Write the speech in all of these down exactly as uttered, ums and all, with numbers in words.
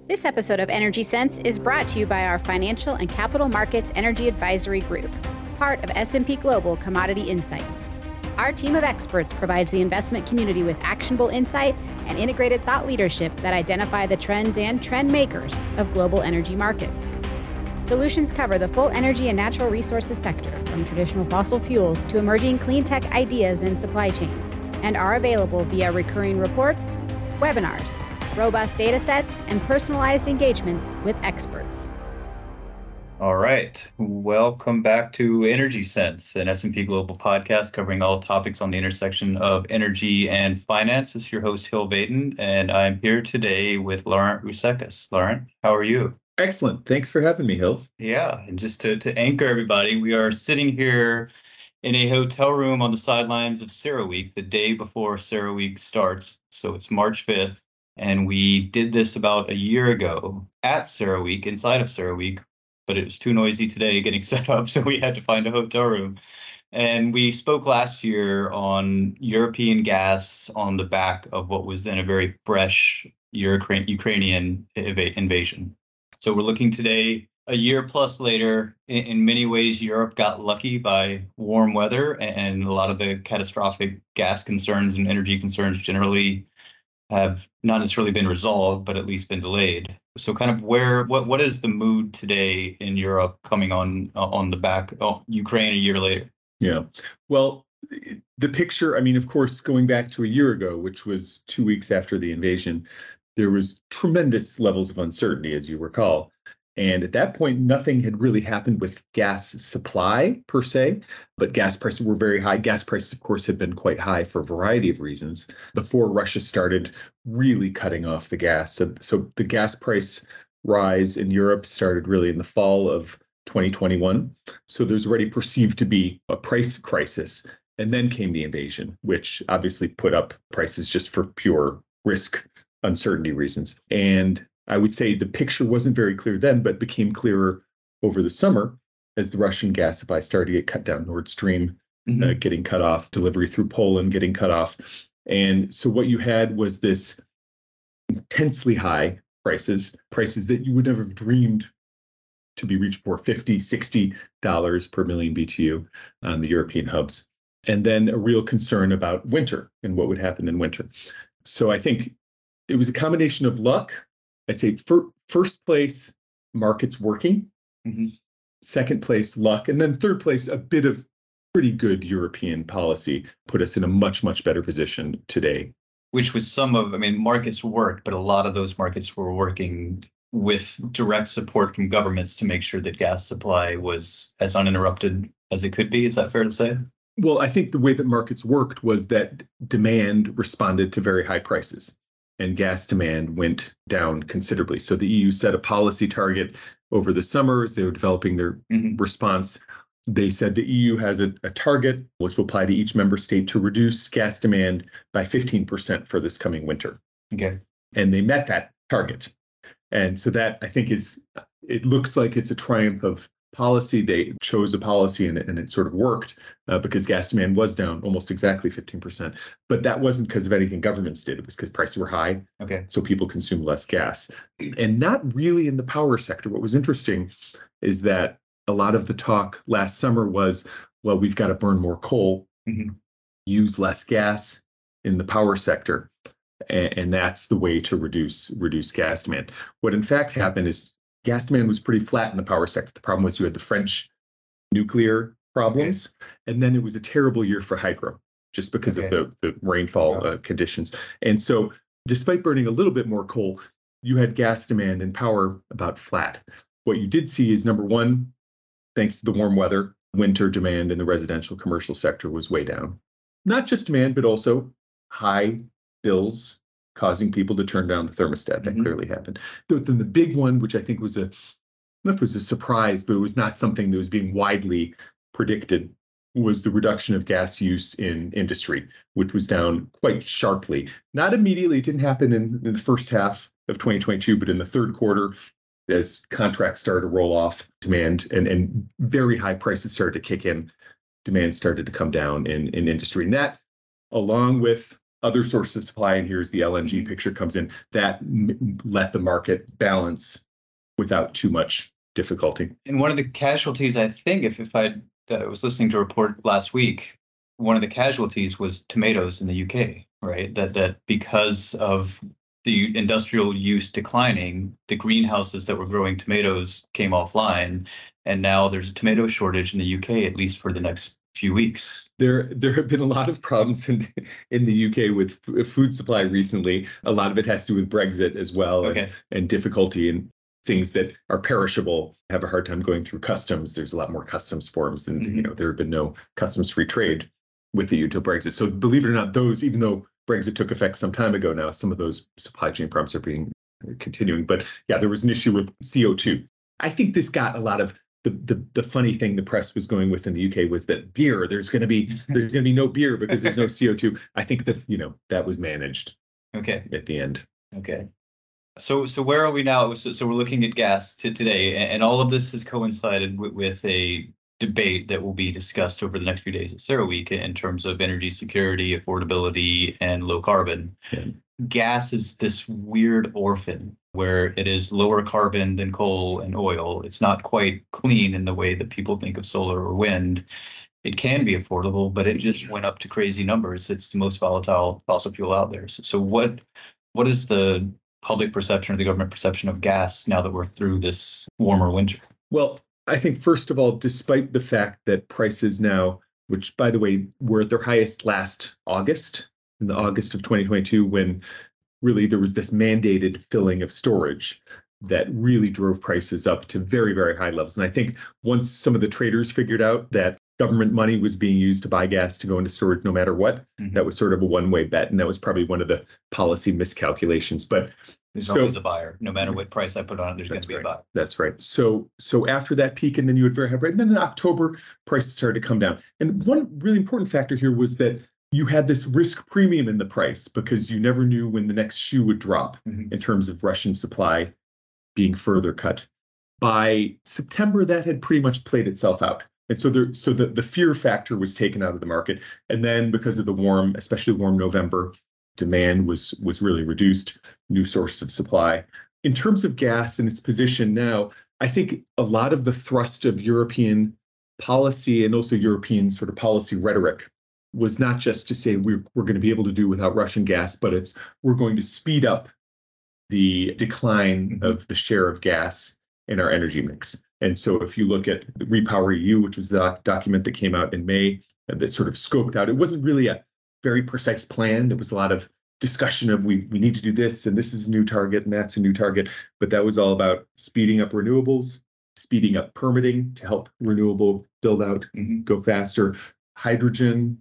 This episode of Energy Sense is brought to you by our Financial and Capital Markets Energy Advisory Group, part of S and P Global Commodity Insights. Our team of experts provides the investment community with actionable insight and integrated thought leadership that identify the trends and trend makers of global energy markets. Solutions cover the full energy and natural resources sector, from traditional fossil fuels to emerging clean tech ideas and supply chains, and are available via recurring reports, webinars, robust data sets, and personalized engagements with experts. All right. Welcome back to Energy Sense, an S and P Global podcast covering all topics on the intersection of energy and finance. This is your host, Hill Baden, and I'm here today with Laurent Roussecas. Laurent, how are you? Excellent. Thanks for having me, Hill. Yeah. And just to, to anchor everybody, we are sitting here in a hotel room on the sidelines of CERAWeek, the day before CERAWeek starts. So it's March fifth. And we did this about a year ago at CERAWeek, inside of CERAWeek, but it was too noisy today getting set up, so we had to find a hotel room. And we spoke last year on European gas on the back of what was then a very fresh Ukrainian invasion. So we're looking today, a year plus later. In, in many ways, Europe got lucky by warm weather, and a lot of the catastrophic gas concerns and energy concerns generally have not necessarily been resolved, but at least been delayed. So kind of where, what, what is the mood today in Europe coming on uh, on the back of Ukraine a year later? Yeah, well, the picture, I mean, of course, going back to a year ago, which was two weeks after the invasion, there was tremendous levels of uncertainty, as you recall. And at that point, nothing had really happened with gas supply per se, but gas prices were very high. Gas prices, of course, had been quite high for a variety of reasons before Russia started really cutting off the gas. So, so the gas price rise in Europe started really in the fall of twenty twenty-one. So there's already perceived to be a price crisis. And then came the invasion, which obviously put up prices just for pure risk uncertainty reasons. And I would say the picture wasn't very clear then, but became clearer over the summer as the Russian gas supply started to get cut down, Nord Stream mm-hmm. uh, getting cut off, delivery through Poland getting cut off. And so what you had was this intensely high prices, prices that you would never have dreamed to be reached for fifty, sixty dollars per million B T U on the European hubs. And then a real concern about winter and what would happen in winter. So I think it was a combination of luck. I'd say for, first place, markets working, mm-hmm. second place, luck, and then third place, a bit of pretty good European policy put us in a much, much better position today. Which was some of, I mean, markets worked, but a lot of those markets were working with direct support from governments to make sure that gas supply was as uninterrupted as it could be. Is that fair to say? Well, I think the way that markets worked was that demand responded to very high prices. And gas demand went down considerably. So the E U set a policy target over the summer as they were developing their mm-hmm. response. They said the E U has a, a target which will apply to each member state to reduce gas demand by fifteen percent for this coming winter. Okay. And they met that target. And so that, I think, is, it looks like it's a triumph of policy. They chose a policy and it, and it sort of worked uh, because gas demand was down almost exactly fifteen percent. But that wasn't because of anything governments did. It was because prices were high. Okay. So people consumed less gas. And not really in the power sector. What was interesting is that a lot of the talk last summer was, well, we've got to burn more coal, mm-hmm. use less gas in the power sector. And, and that's the way to reduce reduce gas demand. What in fact happened is gas demand was pretty flat in the power sector. The problem was you had the French nuclear problems, okay. and then it was a terrible year for hydro, just because okay. of the, the rainfall yeah. uh, conditions. And so despite burning a little bit more coal, you had gas demand and power about flat. What you did see is, number one, thanks to the warm weather, winter demand in the residential commercial sector was way down. Not just demand, but also high bills causing people to turn down the thermostat. That mm-hmm. clearly happened. Then the big one, which I think was a, I don't know if it was a surprise, but it was not something that was being widely predicted, was the reduction of gas use in industry, which was down quite sharply. Not immediately. It didn't happen in, in the first half of twenty twenty-two, but in the third quarter, as contracts started to roll off, demand and, and very high prices started to kick in, demand started to come down in, in industry. And that, along with other source of supply, and here's the L N G Mhm. picture comes in, that m- let the market balance without too much difficulty. And one of the casualties, I think, if, if I uh, was listening to a report last week, one of the casualties was tomatoes in the U K, right? That that because of the industrial use declining, the greenhouses that were growing tomatoes came offline, and now there's a tomato shortage in the U K, at least for the next few weeks. There, there have been a lot of problems in in the U K with f- food supply recently. A lot of it has to do with Brexit as well, Okay. and, and difficulty in things that are perishable have a hard time going through customs. There's a lot more customs forms, and Mhm. you know there have been no customs-free trade with the E U until Brexit. So believe it or not, those, even though Brexit took effect some time ago now, some of those supply chain problems are being continuing. But yeah, there was an issue with C O two. I think this got a lot of the, the the funny thing the press was going with in the U K was that beer, there's going to be there's going to be no beer because there's no C O two. I think that, you know, that was managed Okay. at the end. Okay. So so where are we now? So, so we're looking at gas to today, and, and all of this has coincided with, with a debate that will be discussed over the next few days at CERAWeek in terms of energy security, affordability, and low carbon. Yeah. Gas is this weird orphan where it is lower carbon than coal and oil. It's not quite clean in the way that people think of solar or wind. It can be affordable, but it just went up to crazy numbers. It's the most volatile fossil fuel out there. So, so what what is the public perception or the government perception of gas now that we're through this warmer winter? Well, I think, first of all, despite the fact that prices now, which, by the way, were at their highest last August, in the August of twenty twenty-two, when really there was this mandated filling of storage that really drove prices up to very, very high levels. And I think once some of the traders figured out that government money was being used to buy gas to go into storage no matter what, Mhm. that was sort of a one-way bet. And that was probably one of the policy miscalculations. But There's so- always a buyer. No matter what price I put on it, there's going That's to be right. a buyer. That's right. So so after that peak, and then you would very have right. And then in October, prices started to come down. And one really important factor here was that you had this risk premium in the price because you never knew when the next shoe would drop Mhm. in terms of Russian supply being further cut. By September, that had pretty much played itself out. And so there, so the, the fear factor was taken out of the market. And then because of the warm, especially warm November, demand was was really reduced, new source of supply. In terms of gas and its position now, I think a lot of the thrust of European policy and also European sort of policy rhetoric was not just to say we're, we're going to be able to do without Russian gas, but it's we're going to speed up the decline Mhm. of the share of gas in our energy mix. And so if you look at Repower E U, which was the doc- document that came out in May uh, that sort of scoped out, it wasn't really a very precise plan. There was a lot of discussion of we, we need to do this, and this is a new target, and that's a new target. But that was all about speeding up renewables, speeding up permitting to help renewable build out Mhm. go faster, hydrogen,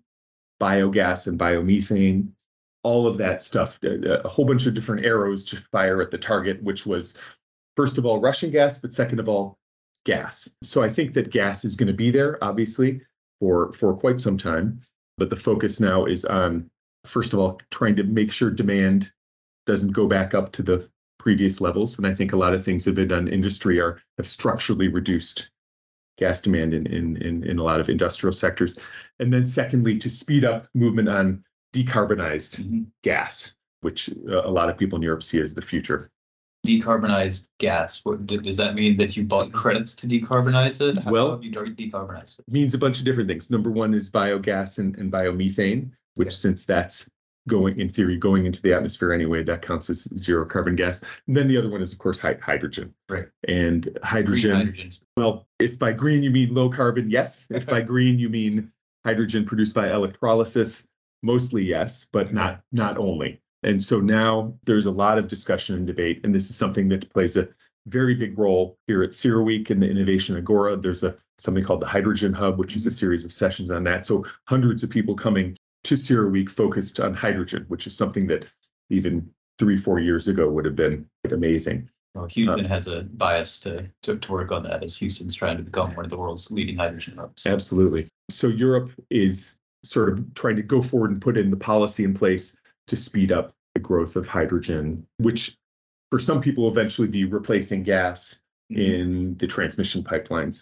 biogas and biomethane, all of that stuff, a, a whole bunch of different arrows to fire at the target, which was, first of all, Russian gas, but second of all, gas. So I think that gas is going to be there, obviously, for, for quite some time. But the focus now is on, first of all, trying to make sure demand doesn't go back up to the previous levels. And I think a lot of things that have been done in industry are have structurally reduced gas demand in, in, in, in a lot of industrial sectors. And then secondly, to speed up movement on decarbonized Mhm. gas, which uh, a lot of people in Europe see as the future. Decarbonized gas. What, d- does that mean that you bought credits to decarbonize it? How Well- have you de- decarbonized it? Means a bunch of different things. Number one is biogas and, and biomethane, which Okay. since that's going, in theory, going into the atmosphere anyway, that counts as zero carbon gas. And then the other one is, of course, hy- hydrogen. Right. And Green hydrogen, hydrogen. well, if by green you mean low carbon, yes. If by green you mean hydrogen produced by electrolysis, mostly yes, but not not only. And so now there's a lot of discussion and debate, and this is something that plays a very big role here at CERAWeek and the Innovation Agora. There's a something called the Hydrogen Hub, which is a series of sessions on that. So hundreds of people coming to CERAWeek focused on hydrogen, which is something that even three, four years ago would have been amazing. Well, Houston has a bias to, to to work on that, as Houston's trying to become one of the world's leading hydrogen hubs. Absolutely. So Europe is sort of trying to go forward and put in the policy in place to speed up the growth of hydrogen, which for some people will eventually be replacing gas Mhm. in the transmission pipelines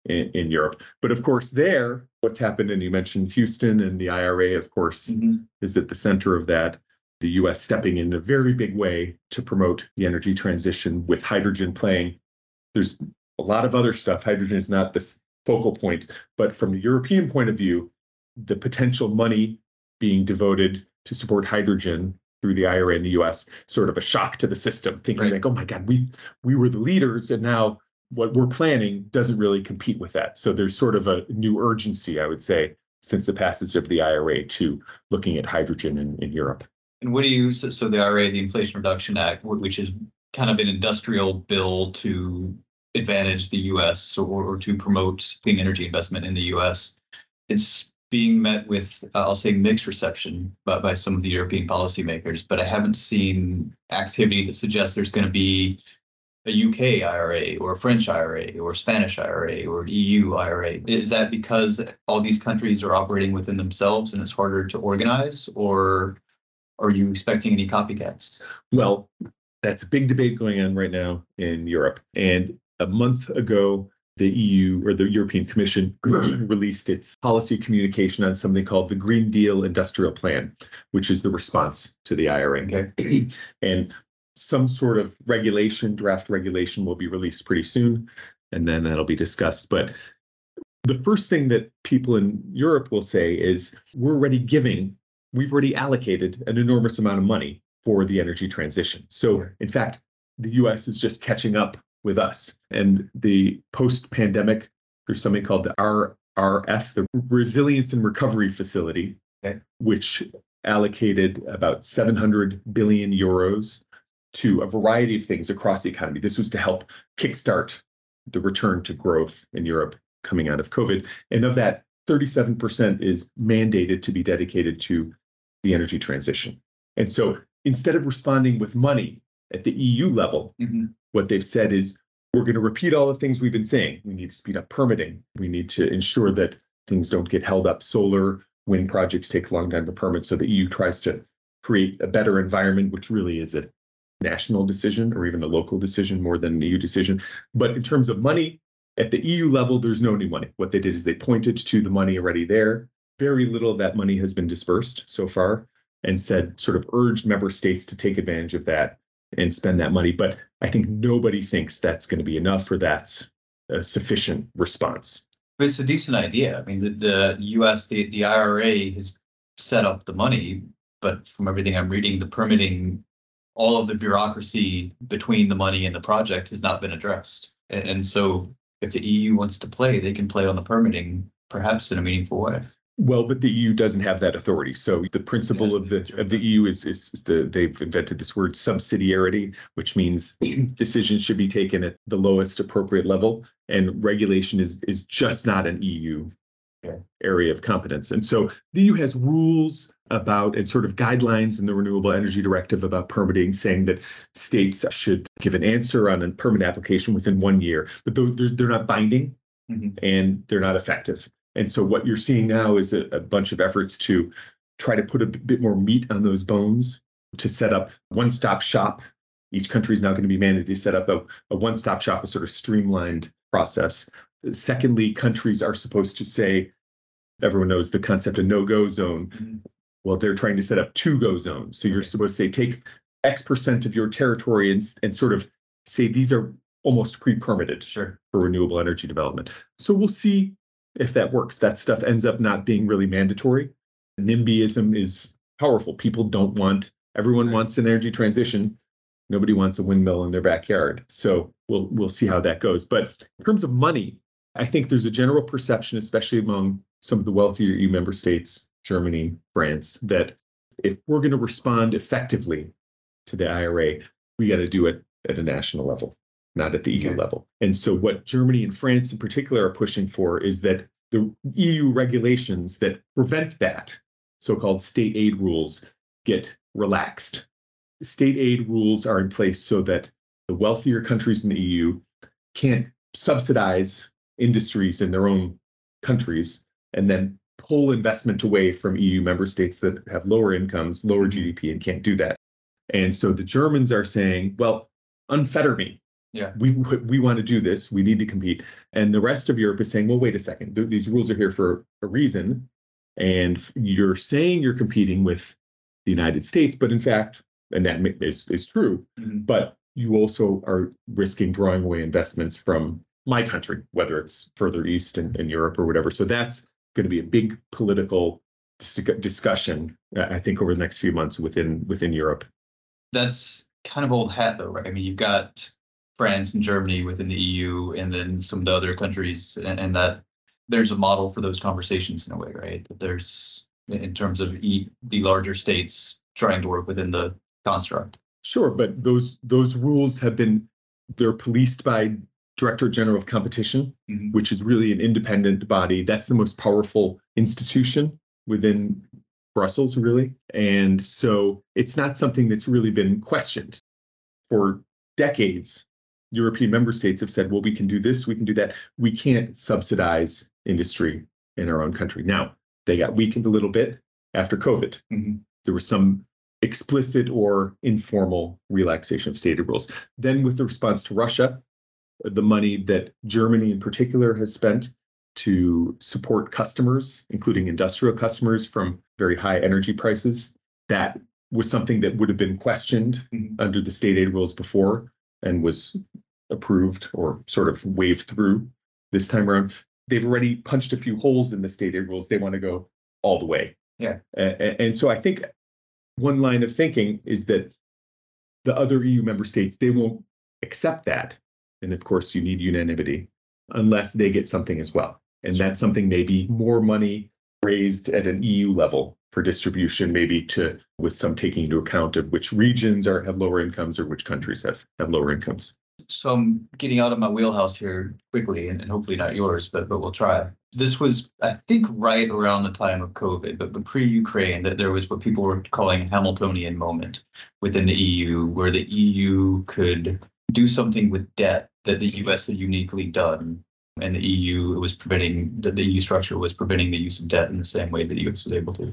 in, in Europe. But of course, there, what's happened, and you mentioned Houston and the I R A, of course, mm-hmm. is at the center of that. The U S stepping in a very big way to promote the energy transition, with hydrogen playing. There's a lot of other stuff. Hydrogen is not the focal point, but from the European point of view, the potential money being devoted to support hydrogen through the I R A in the U S, sort of a shock to the system, thinking right. like, oh my God, we we were the leaders, and now what we're planning doesn't really compete with that. So there's sort of a new urgency, I would say, since the passage of the I R A to looking at hydrogen in, in Europe. And what do you, so, so the I R A, the Inflation Reduction Act, which is kind of an industrial bill to advantage the U S or, or to promote clean energy investment in the U S, it's being met with, uh, I'll say, mixed reception by, by some of the European policymakers, but I haven't seen activity that suggests there's going to be a U K I R A or a French I R A or a Spanish I R A or an E U I R A. Is that because all these countries are operating within themselves and it's harder to organize, or are you expecting any copycats? Well, that's a big debate going on right now in Europe. And a month ago, the E U, or the European Commission, released its policy communication on something called the Green Deal Industrial Plan, which is the response to the I R A. Okay. And some sort of regulation, draft regulation, will be released pretty soon, and then that'll be discussed. But the first thing that people in Europe will say is, we're already giving, we've already allocated an enormous amount of money for the energy transition. So, in fact, the U S is just catching up with us. And the post-pandemic, there's something called the R R F, the Resilience and Recovery Facility, okay, which allocated about seven hundred billion euros to a variety of things across the economy. This was to help kickstart the return to growth in Europe coming out of COVID. And of that, thirty-seven percent is mandated to be dedicated to the energy transition. And so instead of responding with money at the E U level, mm-hmm. what they've said is, we're going to repeat all the things we've been saying. We need to speed up permitting. We need to ensure that things don't get held up. Solar, wind projects take a long time to permit. So the E U tries to create a better environment, which really is a national decision or even a local decision more than an E U decision. But in terms of money, at the E U level, there's no new money. What they did is they pointed to the money already there. Very little of that money has been dispersed so far, and said, sort of urged member states to take advantage of that and spend that money. But I think nobody thinks that's going to be enough, or that's a sufficient response. But it's a decent idea. I mean, the, the U S, the, the I R A has set up the money, but from everything I'm reading, the permitting, all of the bureaucracy between the money and the project has not been addressed. And, and so if the E U wants to play, they can play on the permitting, perhaps in a meaningful way. Well, but the E U doesn't have that authority. So the principle yes, of the of the E U is is the they've invented this word subsidiarity, which means decisions should be taken at the lowest appropriate level, and regulation is is just not an E U okay. area of competence. And so the E U has rules about and sort of guidelines in the Renewable Energy Directive about permitting, saying that states should give an answer on a permit application within one year, but they're, they're not binding mm-hmm. and they're not effective. And so what you're seeing now is a, a bunch of efforts to try to put a bit more meat on those bones, to set up one-stop shop. Each country is now going to be mandated to set up a, a one-stop shop, a sort of streamlined process. Secondly, countries are supposed to say, everyone knows the concept of no-go zone. Mm-hmm. Well, they're trying to set up two-go zones. So you're supposed to say, take X percent of your territory and, and sort of say these are almost pre-permitted sure. for renewable energy development. So we'll see if that works. That stuff ends up not being really mandatory. NIMBYism is powerful. People don't want, everyone wants an energy transition. Nobody wants a windmill in their backyard. So we'll we'll see how that goes. But in terms of money, I think there's a general perception, especially among some of the wealthier E U member states, Germany, France, that if we're going to respond effectively to the I R A, we got to do it at a national level, not at the E U okay. level. And so what Germany and France in particular are pushing for is that the E U regulations that prevent that, so-called state aid rules, get relaxed. State aid rules are in place so that the wealthier countries in the E U can't subsidize industries in their own countries and then pull investment away from E U member states that have lower incomes, lower G D P, and can't do that. And so the Germans are saying, well, unfetter me. Yeah. We we want to do this. We need to compete. And the rest of Europe is saying, well, wait a second. Th- these rules are here for a reason. And you're saying you're competing with the United States, but in fact, and that is, is true, Mm-hmm. but you also are risking drawing away investments from my country, whether it's further east in, in Europe or whatever. So that's going to be a big political dis- discussion, uh, I think, over the next few months within within Europe. That's kind of old hat, though, right? I mean, you've got France and Germany within the E U, and then some of the other countries, and, and that there's a model for those conversations in a way, right? That there's, in terms of e- the larger states trying to work within the construct. Sure, but those those rules have been they're policed by Director General of Competition, Mm-hmm. which is really an independent body. That's the most powerful institution within Brussels, really. And so it's not something that's really been questioned. For decades, European member states have said, well, we can do this, we can do that. We can't subsidize industry in our own country. Now, they got weakened a little bit after COVID. Mm-hmm. There was some explicit or informal relaxation of stated rules. Then with the response to Russia, the money that Germany in particular has spent to support customers, including industrial customers from very high energy prices, that was something that would have been questioned Mm-hmm. under the state aid rules before and was approved or sort of waved through this time around. They've already punched a few holes in the state aid rules. They want to go all the way. Yeah. And, and so I think one line of thinking is that the other E U member states, they won't accept that. And of course, you need unanimity unless they get something as well. And that's something maybe more money raised at an E U level for distribution, maybe to with some taking into account of which regions are have lower incomes or which countries have, have lower incomes. So I'm getting out of my wheelhouse here quickly, and, and hopefully not yours, but but we'll try. This was, I think, right around the time of COVID, but, but pre-Ukraine, that there was what people were calling a Hamiltonian moment within the E U, where the E U could do something with debt that the U S had uniquely done. And the E U was preventing, that the E U structure was preventing the use of debt in the same way that the U S was able to.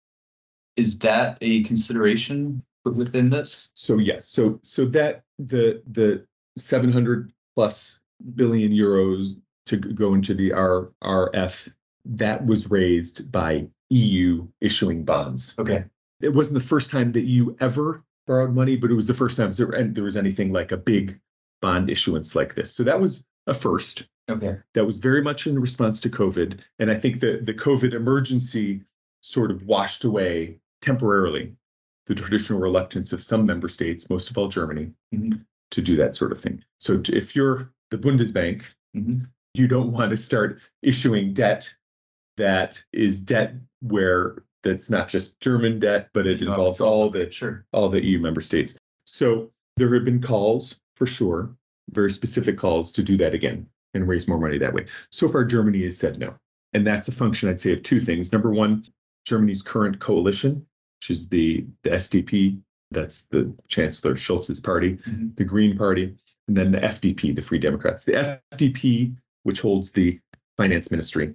Is that a consideration within this? So yes, so so that the the seven hundred plus billion euros to go into the R R F, that was raised by E U issuing bonds. Okay. It wasn't the first time the E U ever borrowed money, but it was the first time there, there was anything like a big bond issuance like this. So that was a first. Okay. That was very much in response to COVID. And I think that the COVID emergency sort of washed away temporarily the traditional reluctance of some member states, most of all Germany, Mm-hmm. to do that sort of thing. So if you're the Bundesbank, Mm-hmm. you don't want to start issuing debt that is debt where that's not just German debt, but it You know, involves all the Sure. all the E U member states. So there have been calls for sure, very specific calls to do that again and raise more money that way. So far, Germany has said no. And that's a function, I'd say, of two things. Number one, Germany's current coalition, which is the, the S D P, that's the Chancellor Scholz's party, Mm-hmm. the Green Party, and then the F D P, the Free Democrats. The F D P, which holds the finance ministry,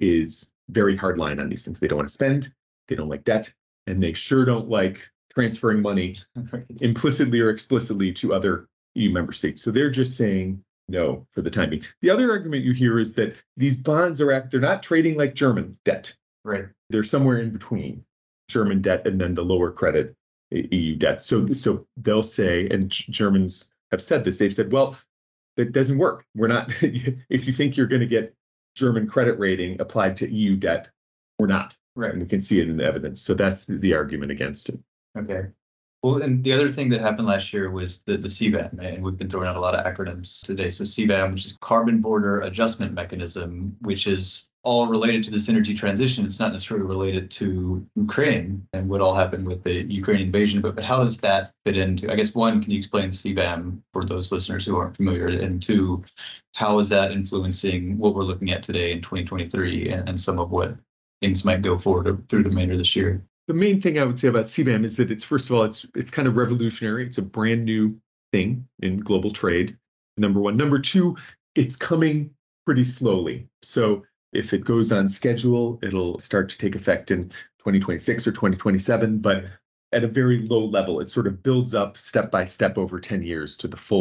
is very hard line on these things. They don't want to spend, they don't like debt, and they sure don't like transferring money implicitly or explicitly to other E U member states. So they're just saying no for the time being. The other argument you hear is that these bonds are act they're not trading like German debt. Right. They're somewhere in between German debt and then the lower credit E U debt. So so they'll say, and Germans have said this, they've said, well, that doesn't work. We're not, if you think you're going to get German credit rating applied to E U debt, we're not. Right. And we can see it in the evidence. So that's the, the argument against it. Okay. Well, and the other thing that happened last year was the, the C BAM, and we've been throwing out a lot of acronyms today. So C BAM, which is Carbon Border Adjustment Mechanism, which is all related to this energy transition. It's not necessarily related to Ukraine and what all happened with the Ukraine invasion, but, but how does that fit into, I guess, one, can you explain C BAM for those listeners who aren't familiar? And two, how is that influencing what we're looking at today in twenty twenty-three and, and some of what things might go forward through the remainder of this year? The main thing I would say about C BAM is that it's, first of all, it's it's kind of revolutionary. It's a brand new thing in global trade, number one. Number two, it's coming pretty slowly. So if it goes on schedule, it'll start to take effect in twenty twenty-six or twenty twenty-seven, but at a very low level. It sort of builds up step by step over ten years to the full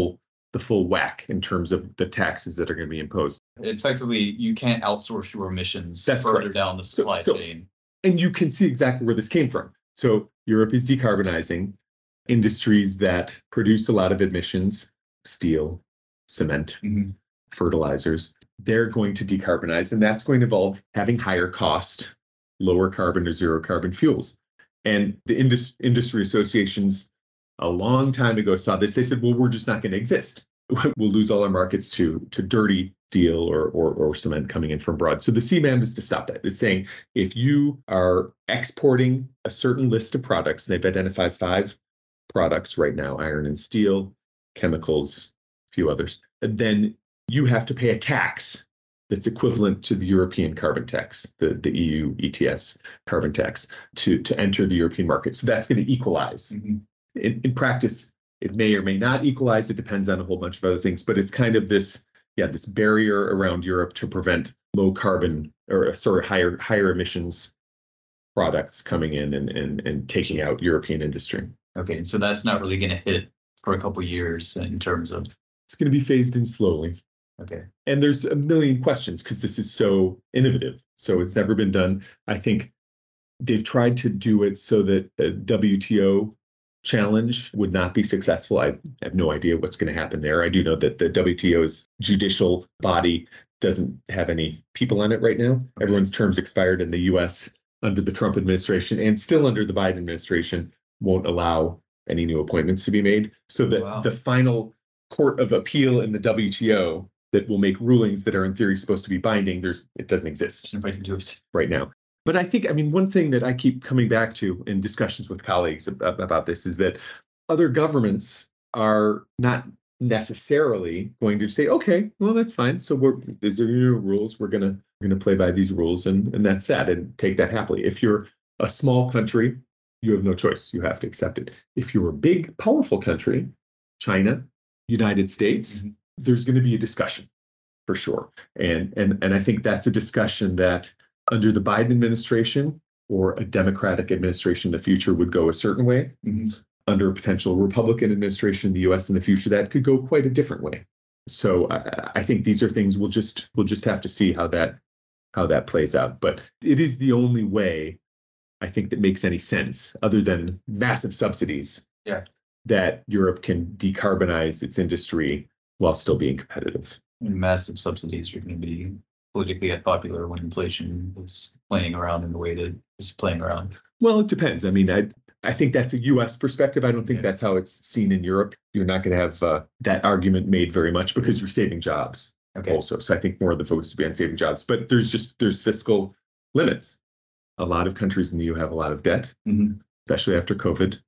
the full whack in terms of the taxes that are going to be imposed. Effectively, you can't outsource your emissions That's further correct. down the supply so, so, chain. And you can see exactly where this came from. So Europe is decarbonizing industries that produce a lot of emissions, steel, cement, mm-hmm. fertilizers. They're going to decarbonize, and that's going to involve having higher cost, lower carbon or zero carbon fuels. And the indus- industry associations a long time ago saw this. They said, well, we're just not going to exist. We'll lose all our markets to, to dirty steel or, or, or cement coming in from abroad. So the C B A M is to stop that. It's saying if you are exporting a certain list of products, and they've identified five products right now, iron and steel, chemicals, a few others, then you have to pay a tax that's equivalent to the European carbon tax, the, the E U E T S carbon tax, to, to enter the European market. So that's going to equalize. Mm-hmm. In, in practice, it may or may not equalize. It depends on a whole bunch of other things, but it's kind of this, yeah, this barrier around Europe to prevent low carbon or sort of higher higher emissions products coming in and, and, and taking out European industry. Okay, so that's not really going to hit for a couple of years in terms of. It's going to be phased in slowly. Okay. And there's a million questions because this is so innovative. So it's never been done. I think they've tried to do it so that the W T O challenge would not be successful. I have no idea what's going to happen there. I do know that the W T O's judicial body doesn't have any people on it right now. Okay. Everyone's terms expired in the U S under the Trump administration, and still under the Biden administration won't allow any new appointments to be made. So that wow. the final court of appeal in the W T O that will make rulings that are in theory supposed to be binding, there's it doesn't exist Nobody can do it right now. But I think, I mean, one thing that I keep coming back to in discussions with colleagues about, about this is that other governments are not necessarily going to say, okay, well, that's fine. So we're, these are new rules. We're gonna we're gonna play by these rules, and and that's that, and take that happily. If you're a small country, you have no choice. You have to accept it. If you're a big, powerful country, China, United States, mm-hmm. there's going to be a discussion for sure. And and and I think that's a discussion that under the Biden administration or a Democratic administration in the future would go a certain way. Mm-hmm. Under a potential Republican administration in the U S in the future, that could go quite a different way. So I, I think these are things we'll just we'll just have to see how that how that plays out. But it is the only way I think that makes any sense, other than massive subsidies, yeah. that Europe can decarbonize its industry while still being competitive. And massive subsidies are going to be politically unpopular when inflation is playing around in the way that it's playing around. Well, it depends. I mean, I I think that's a U S perspective. I don't think yeah. that's how it's seen in Europe. You're not going to have uh, that argument made very much because you're saving jobs okay. also. So I think more of the focus to be on saving jobs. But there's just there's fiscal limits. A lot of countries in the E U have a lot of debt, mm-hmm. especially after COVID.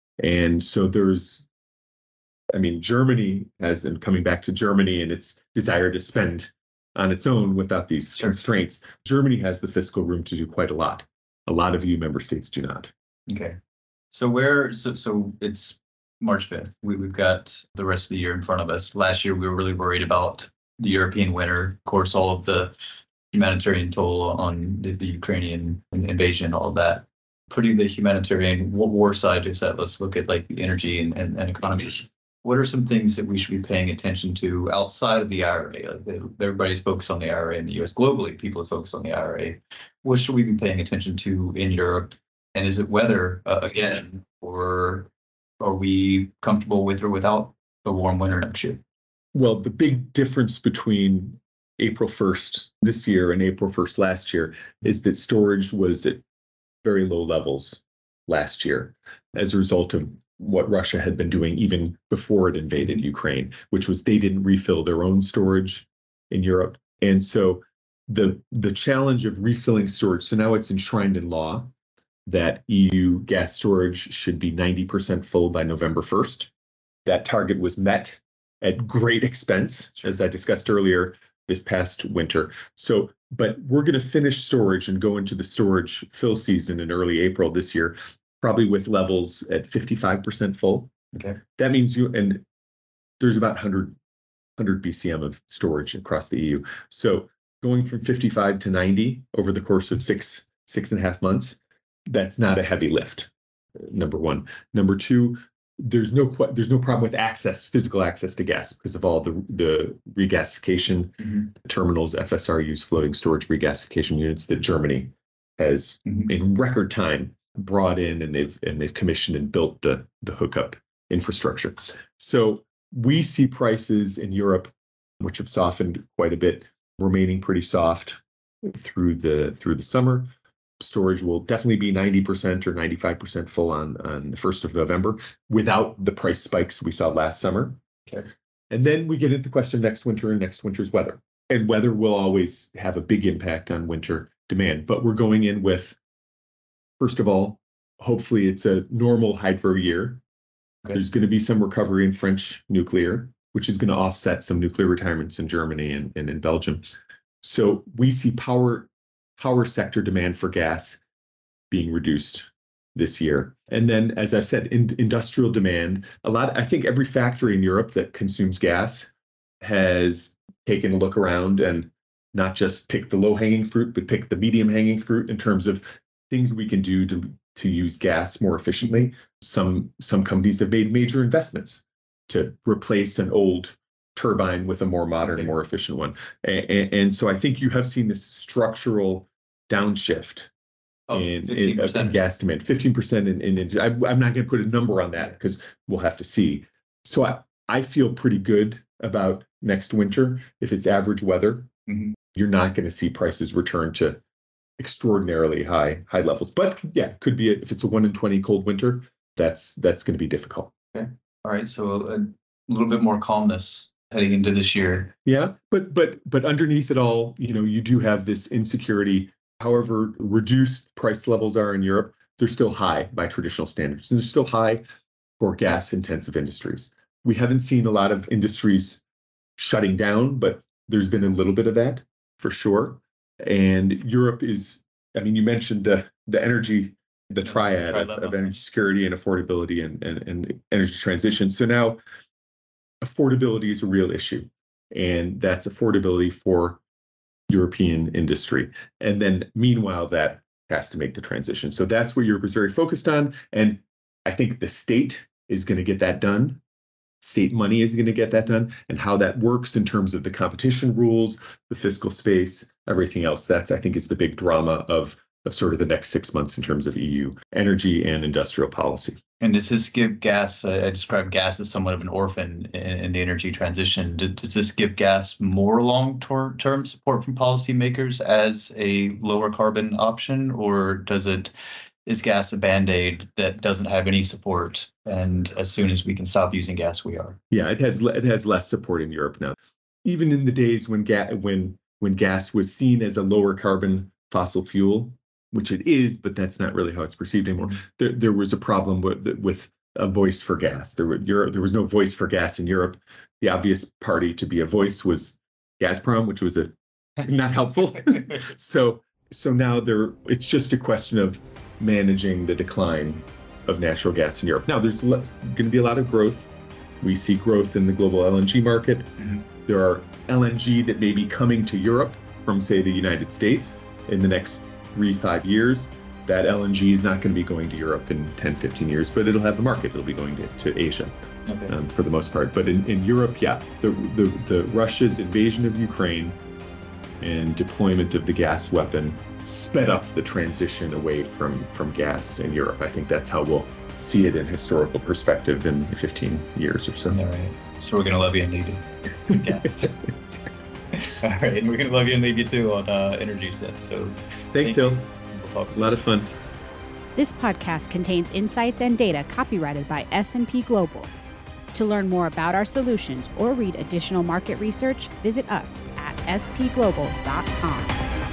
And so there's, I mean, Germany has, and coming back to Germany and its desire to spend on its own without these sure. constraints, Germany has the fiscal room to do quite a lot. A lot of E U member states do not. Okay. So where, so, so it's March fifth. We, we've got the rest of the year in front of us. Last year, we were really worried about the European winter. Of course, all of the humanitarian toll on the, the Ukrainian invasion, all of that. Putting the humanitarian war side to that, let's look at like the energy and, and, and economies. What are some things that we should be paying attention to outside of the I R A? Like the, everybody's focused on the I R A in the U S. Globally, people are focused on the I R A. What should we be paying attention to in Europe? And is it weather uh, again, or are we comfortable with or without the warm winter next year? Well, the big difference between April first this year and April first last year is that storage was at very low levels last year as a result of what Russia had been doing even before it invaded Ukraine, which was they didn't refill their own storage in Europe. And so the the challenge of refilling storage, so now it's enshrined in law that E U gas storage should be ninety percent full by November first. That target was met at great expense, as I discussed earlier, this past winter. So, but we're going to finish storage and go into the storage fill season in early April this year, probably with levels at fifty-five percent full. Okay. That means you, and there's about one hundred, one hundred B C M of storage across the E U. So going from fifty-five to ninety over the course of six, six and a half months, that's not a heavy lift, number one. Number two, there's no there's no problem with access, physical access to gas because of all the the regasification mm-hmm. terminals, F S R Us, floating storage regasification units that Germany has mm-hmm. in record time brought in, and they've and they've commissioned and built the the hookup infrastructure. So we see prices in Europe, which have softened quite a bit, remaining pretty soft through the through the summer. Storage will definitely be ninety percent or ninety-five percent full on, on the first of November without the price spikes we saw last summer. Okay. And then we get into the question of next winter and next winter's weather. And weather will always have a big impact on winter demand. But we're going in with, first of all, hopefully it's a normal hydro year. Okay. There's going to be some recovery in French nuclear, which is going to offset some nuclear retirements in Germany and, and in Belgium. So we see power power sector demand for gas being reduced this year. And then, as I said, in, industrial demand, a lot, I think every factory in Europe that consumes gas has taken a look around and not just picked the low hanging fruit, but picked the medium hanging fruit in terms of things we can do to, to use gas more efficiently. Some, some companies have made major investments to replace an old turbine with a more modern and more efficient one. And, and so I think you have seen this structural downshift oh, in, in, in gas demand, fifteen percent in, in, in I, I'm not going to put a number on that because we'll have to see. So I, I feel pretty good about next winter. If it's average weather, mm-hmm. you're not going to see prices return to extraordinarily high high levels. But yeah, it could be a, if it's a one in twenty cold winter, that's that's going to be difficult. Okay. All right. So a, a little bit more calmness heading into this year. Yeah, but but but underneath it all, you know, you do have this insecurity. However reduced price levels are in Europe, they're still high by traditional standards, and they're still high for gas-intensive industries. We haven't seen a lot of industries shutting down, but there's been a little bit of that for sure. And Europe is, I mean, you mentioned the the energy, the triad of, of energy security and affordability and, and, and energy transition. So now affordability is a real issue, and that's affordability for European industry. And then meanwhile, that has to make the transition. So that's what Europe is very focused on. And I think the state is going to get that done. State money is going to get that done. And how that works in terms of the competition rules, the fiscal space, everything else. That's, I think, is the big drama of, of sort of the next six months in terms of E U energy and industrial policy. And does this give gas, uh, I describe gas as somewhat of an orphan in, in the energy transition. Does, does this give gas more long-term support from policymakers as a lower carbon option, or does it, is gas a Band-Aid that doesn't have any support, and as soon as we can stop using gas, we are? Yeah, it has it has less support in Europe now. Even in the days when ga- when when gas was seen as a lower carbon fossil fuel, which it is, but that's not really how it's perceived anymore. Mm-hmm. There, there was a problem with with a voice for gas. There, were, Europe, there was no voice for gas in Europe. The obvious party to be a voice was Gazprom, which was a not helpful. so so now there, it's just a question of managing the decline of natural gas in Europe. Now there's going to be a lot of growth. We see growth in the global L N G market. Mm-hmm. There are L N G that may be coming to Europe from, say, the United States in the next three, five years. That L N G is not going to be going to Europe in ten, fifteen years, but it'll have a market. It'll be going to, to Asia okay. um, for the most part. But in, in Europe, yeah, the, the, the Russia's invasion of Ukraine and deployment of the gas weapon sped up the transition away from, from gas in Europe. I think that's how we'll see it in historical perspective in fifteen years or so. All right. So we're going to love you and leave you. Gas. All right. And we're going to love you and leave you too on uh, Energy Sense. So thanks, Till. We'll talk soon. A lot of fun. This podcast contains insights and data copyrighted by S and P Global. To learn more about our solutions or read additional market research, visit us at s p global dot com.